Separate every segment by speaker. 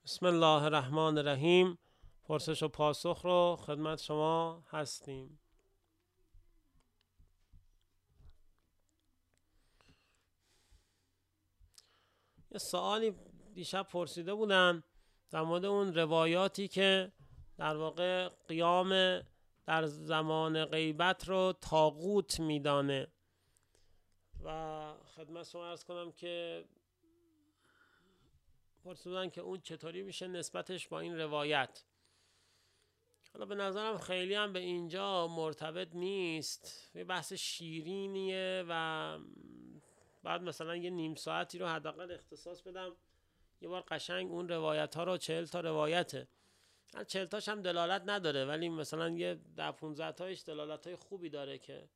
Speaker 1: بسم الله الرحمن الرحیم. پرسش و پاسخ رو خدمت شما هستیم. یه سوالی دیشب پرسیده بودن در مورد اون روایاتی که در واقع قیام در زمان غیبت رو طاغوت میدانه و خدمت شما عرض کنم که پرسیدن که اون چطوری میشه نسبتش با این روایت. حالا به نظرم خیلی هم به اینجا مرتبط نیست، یه بحث شیرینیه و بعد مثلا یه نیم ساعتی رو حداقل اختصاص بدم یه بار قشنگ اون روایت ها رو 40 تا روایته، هر 40 تاش هم دلالت نداره ولی مثلا یه 10-15 تایش دلالت های خوبی داره که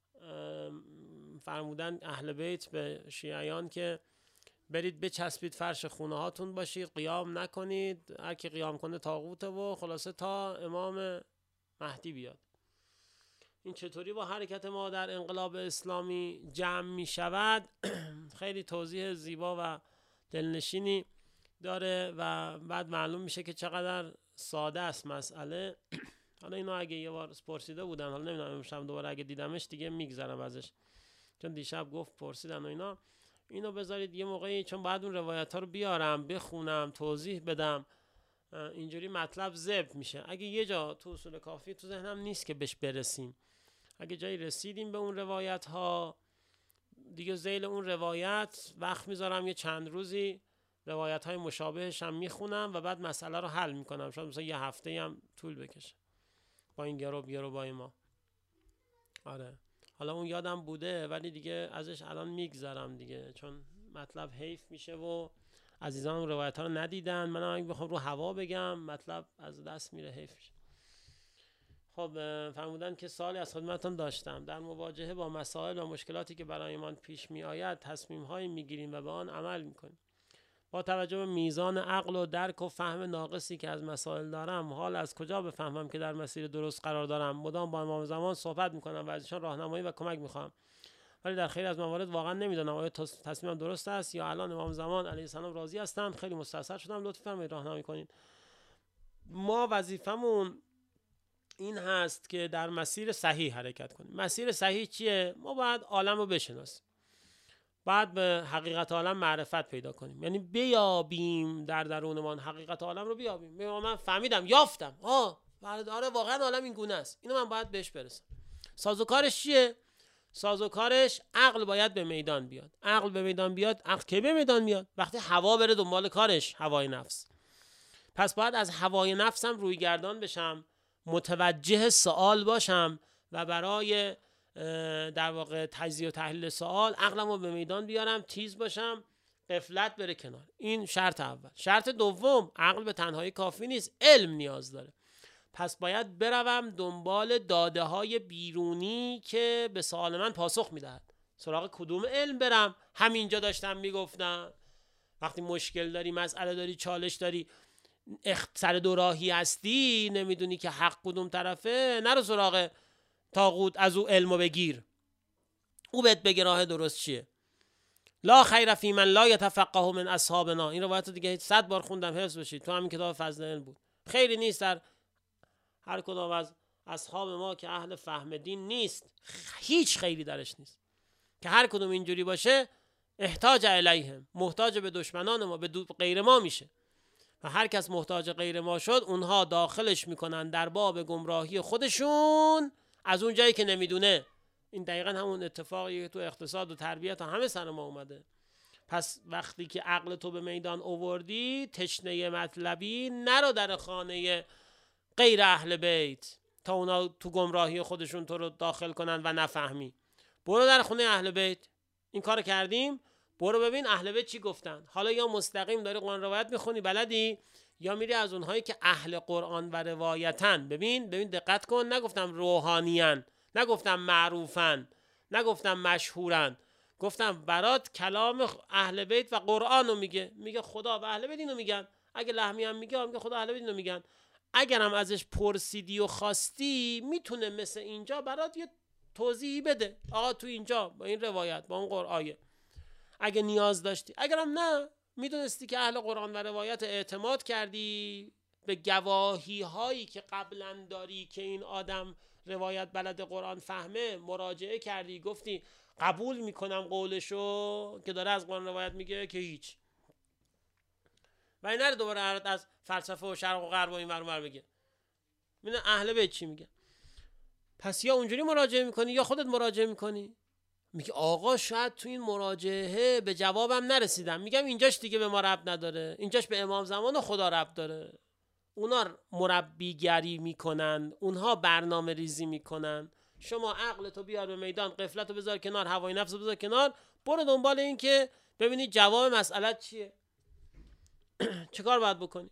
Speaker 1: فرمودن اهل بیت به شیعیان که برید بچسبید فرش خونه هاتون باشید، قیام نکنید، هر کی قیام کنه طاغوته و خلاصه تا امام مهدی بیاد. این چطوری با حرکت ما در انقلاب اسلامی جمع می شود خیلی توضیح زیبا و دلنشینی داره و بعد معلوم میشه که چقدر ساده است مسئله. حالا اینو اگه یه بار پرسیده بودن، حالا نمیدونم امشب دوباره اگه دیدمش دیگه میگذرم ازش، چون دیشب گفت پرسیدن و اینا. اینو بذارید یه موقعی، چون بعد اون روایت ها رو بیارم بخونم توضیح بدم، اینجوری مطلب ضبط میشه. اگه یه جا تو اصول کافی تو ذهنم نیست که بهش برسیم، اگه جایی رسیدیم به اون روایت ها دیگه ذیل اون روایت وقت میذارم، یه چند روزی روایت های مشابهش هم میخونم و بعد مسئله رو حل میکنم. شاید مثلا یه هفته هم طول بکشه با این گرو با ما. آره حالا اون یادم بوده ولی دیگه ازش الان میگذرم دیگه، چون مطلب حیف میشه و عزیزان اون روایت ها رو ندیدن. منم اگه بخوام رو هوا بگم مطلب از دست میره، حیف میشه. خب فرمودن که سوالی از خدمتتون داشتم، در مواجهه با مسائل و مشکلاتی که برایمان پیش می آید تصمیم هایی می گیریم و به آن عمل می کنیم. با توجه به میزان عقل و درک و فهم ناقصی که از مسائل دارم، حال از کجا بفهمم که در مسیر درست قرار دارم؟ مدام با امام زمان صحبت می کنم و از ایشان راهنمایی و کمک می خواهم، ولی در خیلی از موارد واقعا نمیدونم آیا تصمیمم درست است یا الان امام زمان علیه السلام راضی هستند. خیلی مستحصر شدم، لطفاً فرمایید راهنمایی کنید. ما وظیفمون این هست که در مسیر صحیح حرکت کنیم. مسیر صحیح چیه؟ ما باید عالم رو بشناسیم، بعد به حقیقت عالم معرفت پیدا کنیم، یعنی بیابیم در درونمان حقیقت عالم رو بیابیم. من فهمیدم، یافتم، آره واقعا عالم این گونه است، اینو من باید بهش برسم. سازوکارش چیه؟ سازوکارش عقل باید به میدان بیاد. عقل به میدان بیاد، عقل کی به میدان میاد؟ وقتی هوا بره دنبال کارش، هوای نفس. پس باید از هوای نفسم روی گردان بشم، متوجه سوال باشم و برای در واقع تجزیه و تحلیل سوال عقلم رو به میدان بیارم، تیز باشم، غفلت بره کنار. این شرط اول. شرط دوم، عقل به تنهایی کافی نیست، علم نیاز داره. پس باید بروم دنبال داده های بیرونی که به سوال من پاسخ میدهد. سراغ کدوم علم برم؟ همینجا داشتم میگفتم وقتی مشکل داری، مسئله داری، چالش داری، سر دو راهی هستی، نمیدونی که حق کدوم طرفه، نرو سراغ طاغوت، از او علمو بگیر، او بهت بگه راه درست چیه. لا خیر فی من لا یتفقه من اصحابنا، این روایت دیگه 100 بار خوندم، حفظ بشید، تو همین کتاب فضل علم بود. خیلی نیست در هر کدام از اصحاب ما که اهل فهم دین نیست، هیچ خیلی درش نیست، که هر کدوم اینجوری باشه احتاج الیهم، محتاج به دشمنان ما، به غیر ما میشه و هر کس محتاج غیر ما شد اونها داخلش میکنن در باب گمراهی خودشون از اون جایی که نمیدونه. این دقیقا همون اتفاقی که تو اقتصاد و تربیت و همه سر ما اومده. پس وقتی که عقل تو به میدان آوردی، تشنه مطلبی، نرو در خانه غیر اهل بیت تا اونا تو گمراهی خودشون تو رو داخل کنن و نفهمی. برو در خونه اهل بیت. این کار کردیم، برو ببین اهل بیت چی گفتن. حالا یا مستقیم داری قرآن روایت میخونی بلدی، یا میری از اونهایی که اهل قرآن و روایتن. ببین دقت کن، نگفتم روحانیان، نگفتم معروفن، نگفتم مشهورن، گفتم برات کلام اهل بیت و قرآن رو میگه خدا و اهل بیت اینو میگن. اگه لحمی هم میگه خدا اهل بیت اینو میگن. اگرم ازش پرسیدی و خواستی میتونه مثل اینجا برات یه توضیحی بده، آقا تو اینجا با این روایت با اون قرآیه، اگه نیاز داشتی. اگرم نه، میدونستی که اهل قرآن و روایت اعتماد کردی به گواهی هایی که قبلا داری که این آدم روایت بلد قرآن فهمه، مراجعه کردی، گفتی قبول میکنم قولشو که داره از قرآن روایت میگه که هیچ، و این نره دوباره از فلسفه و شرق و غرب و این ور اون ور بگه. ببین اهل بیت چی میگه. پس یا اونجوری مراجعه میکنی یا خودت مراجعه میکنی. میگه آقا شاید تو این مراجعه به جوابم نرسیدم. میگم اینجاش دیگه به ما ربط نداره، اینجاش به امام زمان و خدا ربط داره. اونا مربیگری میکنن، اونها برنامه ریزی میکنن. شما عقلتو بیار به میدان، غفلتو بذار کنار، هوای نفسو بذار کنار، برو دنبال این که ببینی جواب مسئله چیه. چه کار باید بکنی؟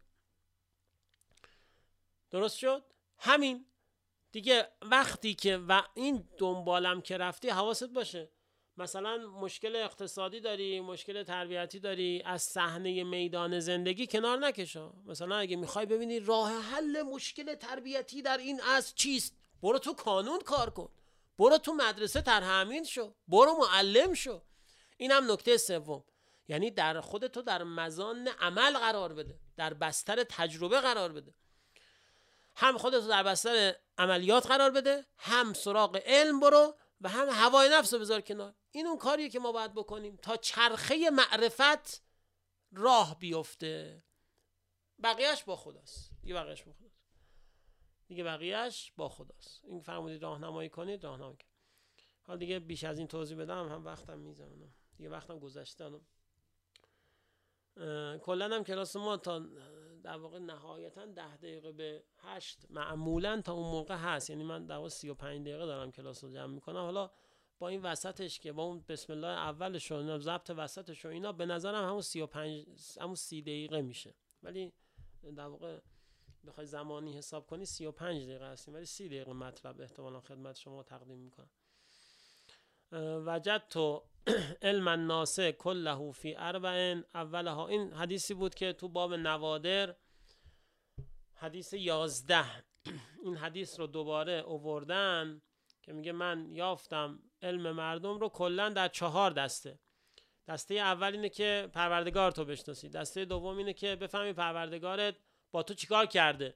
Speaker 1: درست شد؟ همین دیگه. وقتی که و این دنبالم که رفتی حواست باشه، مثلا مشکل اقتصادی داری، مشکل تربیتی داری، از صحنه میدان زندگی کنار نکشا. مثلا اگه میخوای ببینی راه حل مشکل تربیتی در این عصر چیست، برو تو کانون کار کن، برو تو مدرسه طرح امین شو، برو معلم شو. این هم نکته سوم، یعنی در خودتو در مزان عمل قرار بده، در بستر تجربه قرار بده. هم خودتو در بستر عملیات قرار بده، هم سراغ علم برو، و هم هوای نفس رو بذار کنار. این اون کاریه که ما باید بکنیم تا چرخه معرفت راه بیفته. بقیهش با خداست دیگه بقیهش با خداست. این فرمودید راهنمایی کنید، راهنمایی کنید. حالا دیگه بیش از این توضیح بدم هم وقتم میزنم دیگه، وقتم گذشته. کلا هم کلاس ما تا در واقع نهایتا 10 دقیقه به 8 معمولا تا اون موقع هست، یعنی من در واقع 35 دقیقه دارم کلاس رو جمع میکنم. حالا با این وسطش که با اون بسم الله اولش و ضبط وسطش و اینا به نظرم همون 30 دقیقه میشه، ولی در واقع بخوای زمانی حساب کنی 35 دقیقه هستیم، ولی 30 دقیقه مطلب احتمالا خدمت شما تقدیم میکنم. وجدت علم الناس کله فی اربع اولها، این حدیثی بود که تو باب نوادر حدیث 11 این حدیث رو دوباره آوردن که میگه من یافتم علم مردم رو کلا در 4 دسته. دسته اول اینه که پروردگار تو بشناسی، دسته دوم اینه که بفهمی پروردگارت با تو چیکار کرده،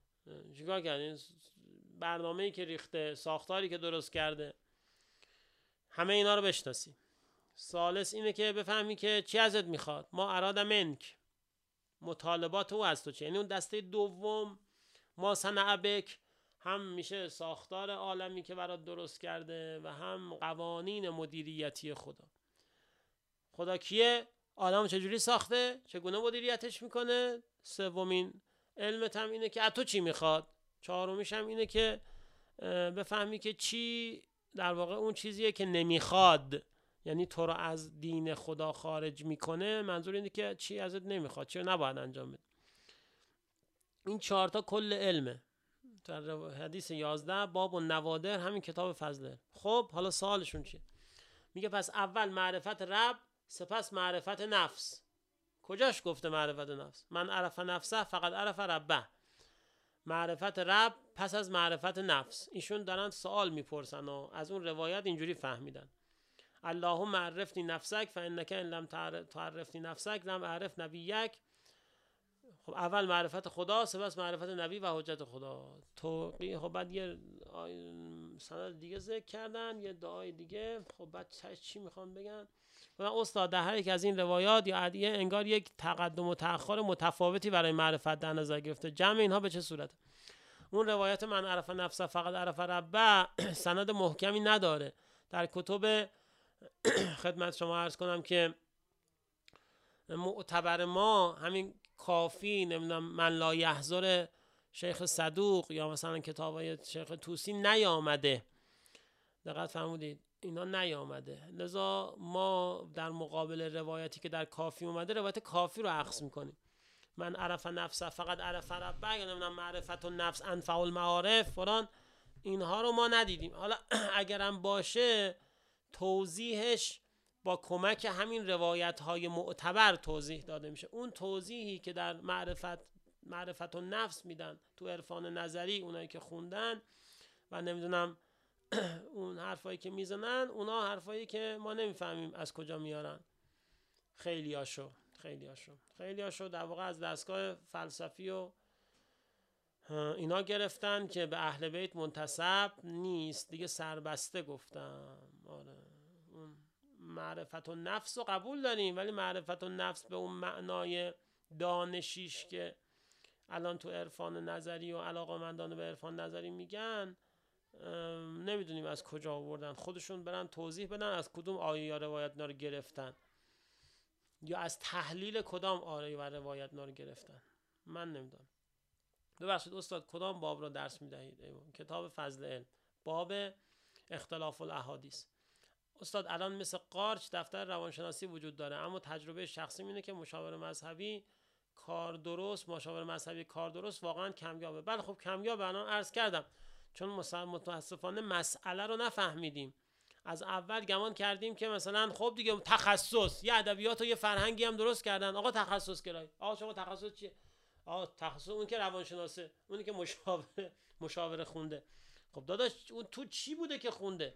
Speaker 1: برنامه‌ای که ریخته، ساختاری که درست کرده، همه اینا رو بشناسی. ثالث اینه که بفهمی که چی ازت میخواد، ما اراد منک، مطالبات او از تو چیه. یعنی اون دسته دوم ما صنع بک، هم میشه ساختار عالمی که برات درست کرده و هم قوانین مدیریتی خدا کیه، عالم چجوری ساخته، چگونه مدیریتش میکنه. سومین علمت هم اینه که از تو چی میخواد. چهارمیش هم اینه که بفهمی که چی در واقع اون چیزیه که نمیخواد، یعنی تو رو از دین خدا خارج میکنه. منظور اینه که چی ازت نمیخواد، چی نباید انجام بده. این 4 تا کل علمه. در حدیث 11 باب و نوادر، همین کتاب فضله. خب حالا سوالشون چیه؟ میگه پس اول معرفت رب، سپس معرفت نفس. کجاش گفته معرفت نفس؟ من عرف نفسه فقط عرف ربه. معرفت رب پس از معرفت نفس. ایشون دارن سوال میپرسن و از اون روایت اینجوری فهمیدن. اللهم عرفنی نفسک فانک ان لم تعرفنی نفسک لم اعرف نبیک. خب اول معرفت خدا، سپس معرفت نبی و حجت خدا. خب بعد یه سند دیگه ذکر کردن، یه دعای دیگه. خب بعد چی میخوان بگن؟ استاد در هر یک از این روایات یا عدیه انگار یک تقدم و تأخر متفاوتی برای معرفت در نظر گرفته. جمع اینها به چه صورت؟ اون روایت من عرف نفسه فقط عرف ربه سند محکمی نداره. در کتب خدمت شما عرض کنم که معتبر ما همین کافی، نمیدونم من لا یحضر شیخ صدوق یا مثلا کتابای شیخ طوسی نیامده. دقت فرمودید؟ اینا نیامده. لذا ما در مقابل روایتی که در کافی اومده روایت کافی رو اخذ میکنیم. من عرف نفسه فقط عرف ربه، یا نمیدونم معرفت النفس انفع المعارف فلان، اینها رو ما ندیدیم. حالا اگرم باشه توضیحش با کمک همین روایت های معتبر توضیح داده میشه. اون توضیحی که در معرفت النفس میدن تو عرفان نظری اونایی که خوندن و نمیدونم اون حرفایی که میزنن، اونا حرفایی که ما نمیفهمیم از کجا میارن خیلیاشو. خیلی هاشو در واقع از دستگاه فلسفی و اینا گرفتن که به اهل بیت منتسب نیست دیگه، سربسته گفتم. آره اون معرفت و نفس رو قبول داریم، ولی معرفت و نفس به اون معنای دانشیش که الان تو عرفان نظری و علاقه‌مندان به عرفان نظری میگن، نمیدونیم از کجا آوردن. خودشون برن توضیح بدن از کدوم آیه یا روایت اینا رو گرفتن، یا از تحلیل کدام آیه و روایت اینا رو گرفتن. من نمیدونم. ببخشید استاد کدام باب رو درس میدهید؟ کتاب فضل علم، باب اختلاف الاحادیث. استاد الان مثل قارچ دفتر روانشناسی وجود داره، اما تجربه شخصی اینه که مشاور مذهبی کار درست واقعا کمیابه. بله خب کمیابه، الان عرض کردم چون متاسفانه مسئله رو نفهمیدیم. از اول گمان کردیم که مثلا خب دیگه تخصص، یه ادبیات و یه فرهنگی هم درست کردن، آقا تخصص گرایی. آقا شما تخصص چیه؟ آقا تخصص اون که روانشناسه، اونی که مشاوره خونده. خب داداش اون تو چی بوده که خونده؟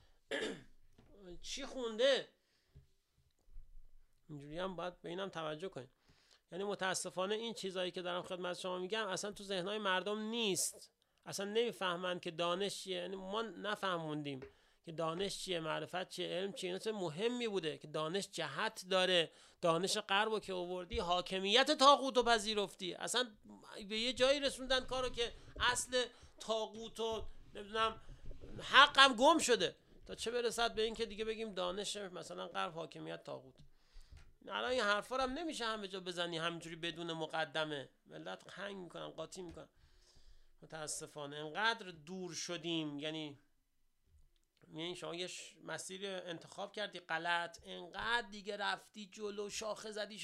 Speaker 1: چی خونده؟ اینجوری هم باید به اینم توجه کنید. یعنی متاسفانه این چیزایی که دارم خدمت شما میگم اصلا تو ذهنهای مردم نیست، اصلا نمیفهمن که دانش چیه. یعنی ما نفهموندیم که دانش چیه، معرفت چیه، علم چیه. اینا چه مهمی بوده که دانش جهت داره. دانش غربو که آوردی حاکمیت طاغوت رو پذیرفتی، اصلا به یه جایی رسوندن کارو که اصل طاغوت و نمیدونم حقم گم شده، تا چه برسد به این که دیگه بگیم دانش مثلا غرب حاکمیت طاغوت. الان این حرفا هم نمیشه همه جا بزنی همینجوری بدون مقدمه، ملت خنگ میکنن، قاطی میکنن. متاسفانه انقدر دور شدیم. یعنی شما یه مسیر انتخاب کردی غلط، انقدر دیگه رفتی جلو، شاخه زدی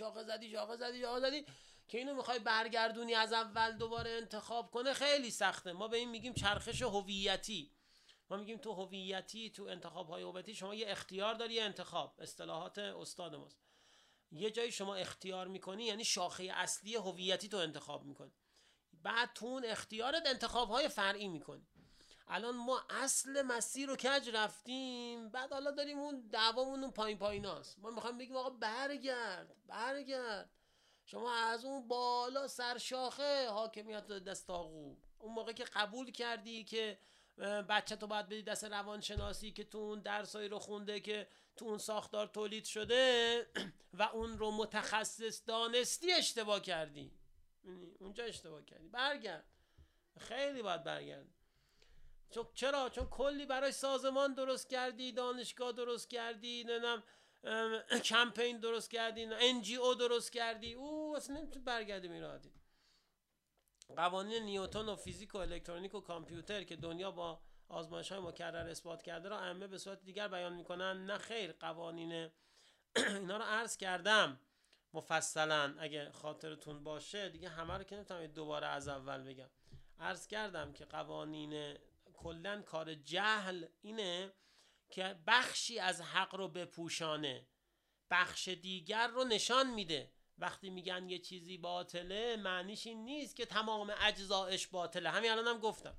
Speaker 1: که اینو میخوای برگردونی از اول دوباره انتخاب کنه خیلی سخته. ما به این میگیم چرخش هویتی. ما میگیم تو هویتی، تو انتخاب‌های هویتی شما یه اختیار داری، یه انتخاب، اصطلاحات استاد ماست. یه جایی شما اختیار میکنی یعنی شاخه اصلی هویتی تو انتخاب میکنی، بعد تو اون اختیارت انتخاب‌های فرعی میکنی. الان ما اصل مسیر رو کج رفتیم، بعد حالا داریم اون دعوامون اون پاییناست. ما میخوایم بگیم آقا برگرد شما از اون بالا سرشاخه حاکمیت دست طاغوت. اون موقع که قبول کردی که بچه تو باید بدی دست روانشناسی که تو اون درسایی رو خونده که تو اون ساختار تولید شده و اون رو متخصص دانستی، اشتباه کردی. اونجا اشتباه کردی. برگرد، خیلی باید برگرد. چرا؟ چون کلی برای سازمان درست کردی، دانشگاه درست کردی، نمیدونم کمپین درست کردی، NGO درست کردی، او اصلا نمیتونی برگردی میرادی. قوانین نیوتن و فیزیک و الکترونیک و کامپیوتر که دنیا با آزمایش‌های مکرر اثبات کرده را ائمه به صورت دیگر بیان میکنن. نه خیر، قوانین اینا رو عرض کردم مفصلا، اگه خاطرتون باشه دیگه همه رو که نمیتونم دوباره از اول بگم. عرض کردم که قوانین کلن کار جهل اینه که بخشی از حق رو بپوشانه، بخش دیگر رو نشان میده. وقتی میگن یه چیزی باطله معنیش این نیست که تمام اجزایش باطله. همین الانم گفتم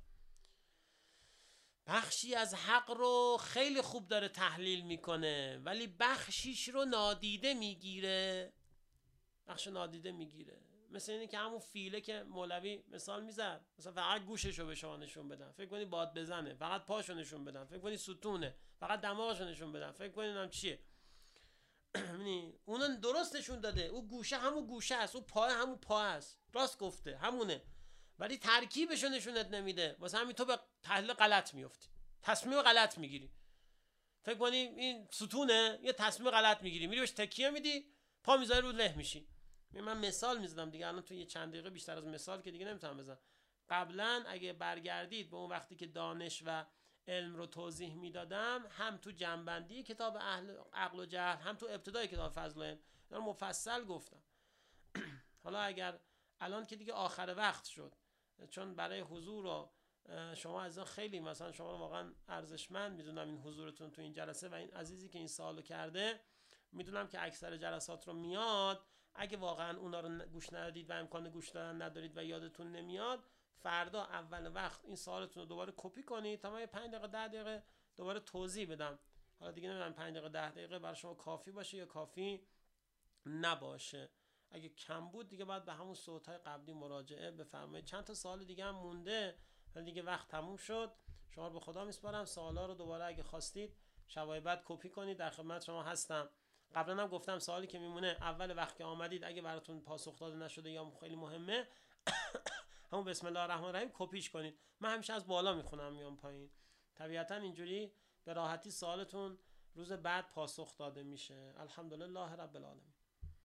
Speaker 1: بخشی از حق رو خیلی خوب داره تحلیل میکنه ولی بخشیش رو نادیده میگیره. مثل اینه که همون فیله که مولوی مثال میزد، مثلا فقط گوششو به شما نشون بدن فکر کنی باد بزنه، فقط پاشو نشون بدن فکر کنی ستونه، فقط دماغشو نشون بدن فکر کنی نم چیه. اونو درست نشون داده، او گوشه همون گوشه است، او پای همون پای است، راست گفته همونه، ولی ترکیبشو نشونت نمیده. واسه همین تو به تحلیل غلط میافتی، تصمیم غلط میگیری. فکر کنی این ستونه، یه تصمیم غلط میگیری، میری بهش تکیه میدی، پا میذاری رو له میشی. من مثال میزدم دیگه، الان تو یه چند دقیقه بیشتر از مثال که دیگه نمیتونم بزنم. قبلا اگه برگردید به اون وقتی که دانش و علم رو توضیح میدادم، هم تو جنبندی کتاب عقل و جهل، هم تو ابتدای کتاب فضل علم، اینا مفصل گفتم. حالا اگر الان که دیگه آخر وقت شد، چون برای حضور و شما از خیلی مثلا شما واقعا ارزشمند میدونم این حضورتون تو این جلسه و این عزیزی که این سوالو کرده، میدونم که اکثر جلسات رو میاد. اگه واقعا اونا رو گوش ندادید و امکان گوش دادن ندارید و یادتون نمیاد، فردا اول وقت این سوالتون رو دوباره کپی کنید تا من 5 دقیقه 10 دقیقه دوباره توضیح بدم. حالا دیگه نمیدونم 5 دقیقه 10 دقیقه برای شما کافی باشه یا کافی نباشه. اگه کم بود دیگه باید به همون صوت‌های قبلی مراجعه بفرمایید. چند تا سوال دیگه هم مونده ولی دیگه وقت تموم شد. شما رو به خدا میسپارم. سوالا رو دوباره اگه خواستید شبای بعد کپی کنید، در خدمت شما هستم. قبلا هم گفتم سوالی که میمونه اول وقت که آمدید اگه براتون پاسخ داده نشده یا خیلی مهمه همون بسم الله الرحمن الرحیم کپیش کنید. من همیشه از بالا میخونم میام پایین. طبیعتا اینجوری به راحتی سوالتون روز بعد پاسخ داده میشه. الحمدلله رب العالمین.